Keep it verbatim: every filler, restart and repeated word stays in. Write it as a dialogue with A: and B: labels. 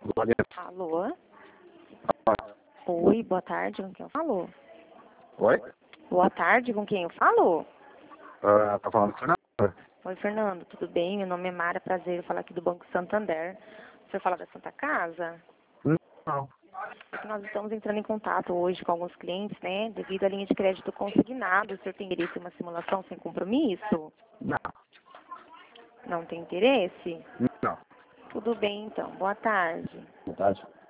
A: Glória.
B: Alô?
A: Ah,
B: Oi, boa tarde, com quem eu falo?
A: Oi?
B: Boa tarde, com quem eu falo?
A: Ah, tá falando com o Fernando?
B: Oi, Fernando, tudo bem? Meu nome é Mara, prazer em falar aqui do Banco Santander. Você fala da Santa Casa?
A: Não.
B: É que nós estamos entrando em contato hoje com alguns clientes, né? Devido à linha de crédito consignado, o senhor tem interesse em uma simulação sem compromisso?
A: Não.
B: Não tem interesse?
A: Não.
B: Tudo bem, então. Boa tarde.
A: Boa tarde.